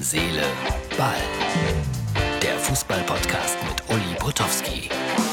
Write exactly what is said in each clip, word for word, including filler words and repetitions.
Seele, Ball. Der Fußball-Podcast mit Uli Potowski.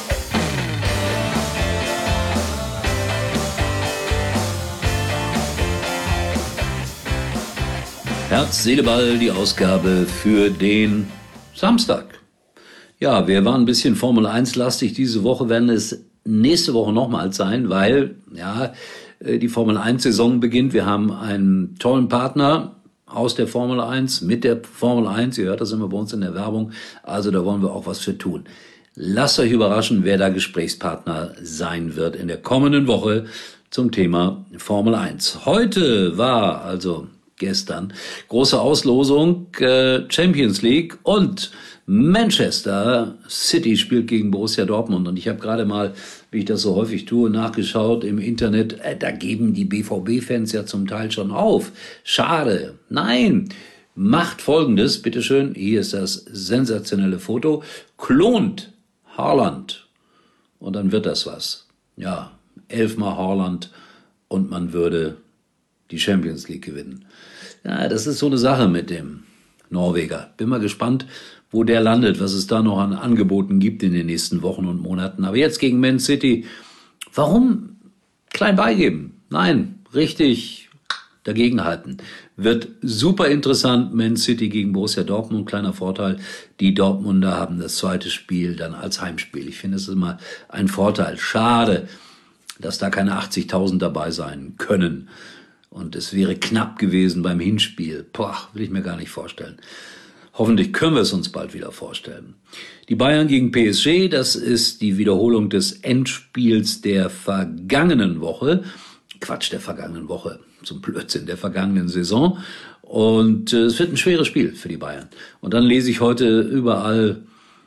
Herz, Seele, Ball, die Ausgabe für den Samstag. Ja, wir waren ein bisschen Formel eins lastig diese Woche, werden es nächste Woche nochmals sein, weil ja die Formel eins Saison beginnt. Wir haben einen tollen Partner aus der Formel eins, mit der Formel eins. Ihr hört das immer bei uns in der Werbung. Also da wollen wir auch was für tun. Lasst euch überraschen, wer da Gesprächspartner sein wird in der kommenden Woche zum Thema Formel eins. Heute war, also gestern, große Auslosung, äh, Champions League und Manchester City spielt gegen Borussia Dortmund. Und ich habe gerade mal, wie ich das so häufig tue, nachgeschaut im Internet. Äh, da geben die B V B-Fans ja zum Teil schon auf. Schade. Nein. Macht Folgendes, bitteschön. Hier ist das sensationelle Foto. Klont Haaland. Und dann wird das was. Ja, elfmal Haaland und man würde die Champions League gewinnen. Ja, das ist so eine Sache mit dem Norweger. Bin mal gespannt, wo der landet, was es da noch an Angeboten gibt in den nächsten Wochen und Monaten. Aber jetzt gegen Man City, warum klein beigeben? Nein, richtig dagegenhalten. Wird super interessant, Man City gegen Borussia Dortmund. Kleiner Vorteil, die Dortmunder haben das zweite Spiel dann als Heimspiel. Ich finde, es ist immer ein Vorteil. Schade, dass da keine achtzigtausend dabei sein können. Und es wäre knapp gewesen beim Hinspiel. Boah, will ich mir gar nicht vorstellen. Hoffentlich können wir es uns bald wieder vorstellen. Die Bayern gegen P S G, das ist die Wiederholung des Endspiels der vergangenen Woche. Quatsch, der vergangenen Woche, zum Blödsinn, der vergangenen Saison. Und äh, es wird ein schweres Spiel für die Bayern. Und dann lese ich heute überall,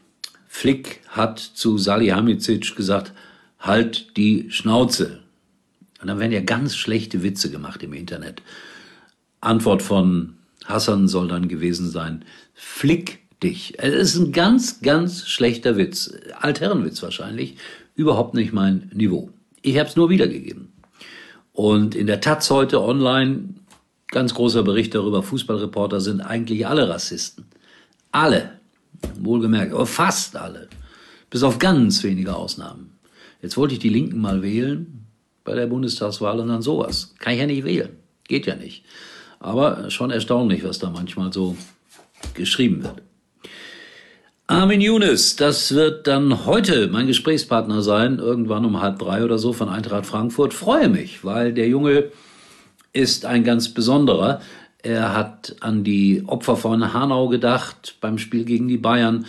Flick hat zu Salihamidzic gesagt, halt die Schnauze. Und dann werden ja ganz schlechte Witze gemacht im Internet. Antwort von Hassan soll dann gewesen sein, flick dich. Es ist ein ganz, ganz schlechter Witz. Altherrenwitz wahrscheinlich. Überhaupt nicht mein Niveau. Ich habe es nur wiedergegeben. Und in der Taz heute online, ganz großer Bericht darüber, Fußballreporter sind eigentlich alle Rassisten. Alle. Wohlgemerkt, aber fast alle. Bis auf ganz wenige Ausnahmen. Jetzt wollte ich die Linken mal wählen bei der Bundestagswahl und dann sowas. Kann ich ja nicht wählen. Geht ja nicht. Aber schon erstaunlich, was da manchmal so geschrieben wird. Armin Younes, das wird dann heute mein Gesprächspartner sein, irgendwann um halb drei oder so von Eintracht Frankfurt. Freue mich, weil der Junge ist ein ganz besonderer. Er hat an die Opfer von Hanau gedacht beim Spiel gegen die Bayern.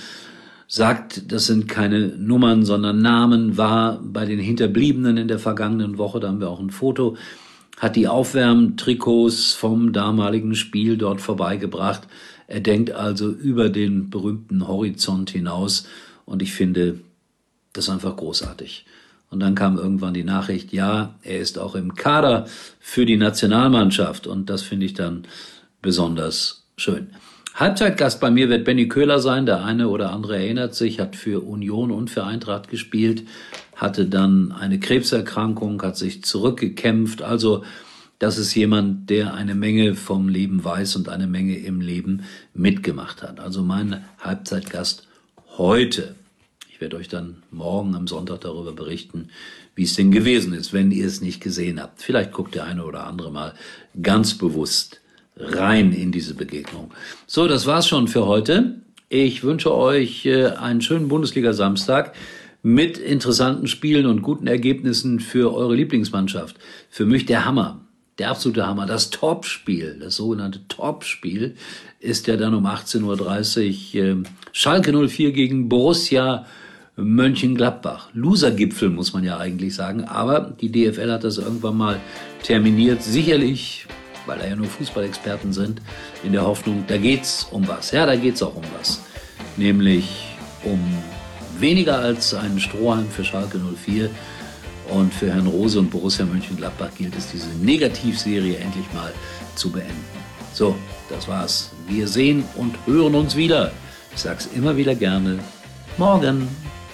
Sagt, das sind keine Nummern, sondern Namen, war bei den Hinterbliebenen in der vergangenen Woche, da haben wir auch ein Foto, hat die Aufwärmtrikots vom damaligen Spiel dort vorbeigebracht. Er denkt also über den berühmten Horizont hinaus und ich finde das einfach großartig. Und dann kam irgendwann die Nachricht, ja, er ist auch im Kader für die Nationalmannschaft und das finde ich dann besonders schön. Halbzeitgast bei mir wird Benny Köhler sein, der eine oder andere erinnert sich, hat für Union und für Eintracht gespielt, hatte dann eine Krebserkrankung, hat sich zurückgekämpft. Also das ist jemand, der eine Menge vom Leben weiß und eine Menge im Leben mitgemacht hat. Also mein Halbzeitgast heute. Ich werde euch dann morgen am Sonntag darüber berichten, wie es denn gewesen ist, wenn ihr es nicht gesehen habt. Vielleicht guckt der eine oder andere mal ganz bewusst rein in diese Begegnung. So, das war's schon für heute. Ich wünsche euch äh, einen schönen Bundesliga-Samstag mit interessanten Spielen und guten Ergebnissen für eure Lieblingsmannschaft. Für mich der Hammer, der absolute Hammer, das Topspiel, das sogenannte Topspiel ist ja dann um achtzehn Uhr dreißig äh, Schalke null vier gegen Borussia Mönchengladbach. Losergipfel muss man ja eigentlich sagen, aber die D F L hat das irgendwann mal terminiert, sicherlich, weil da ja nur Fußballexperten sind, in der Hoffnung, da geht's um was. Ja, da geht's auch um was. Nämlich um weniger als einen Strohhalm für Schalke null vier. Und für Herrn Rose und Borussia Mönchengladbach gilt es, diese Negativserie endlich mal zu beenden. So, das war's. Wir sehen und hören uns wieder. Ich sag's immer wieder gerne. Morgen.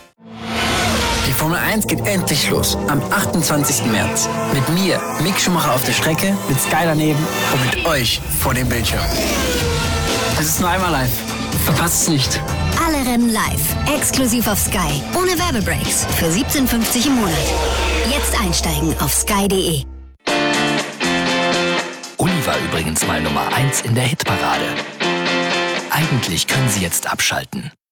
Die Formel eins geht endlich los. Am achtundzwanzigsten März. Mit mir, Mick Schumacher auf der Strecke, mit Sky daneben und mit euch vor dem Bildschirm. Es ist nur einmal live. Verpasst es nicht. Alle Rennen live. Exklusiv auf Sky. Ohne Werbebreaks. Für siebzehn fünfzig im Monat. Jetzt einsteigen auf sky punkt de. Uli war übrigens mal Nummer eins in der Hitparade. Eigentlich können Sie jetzt abschalten.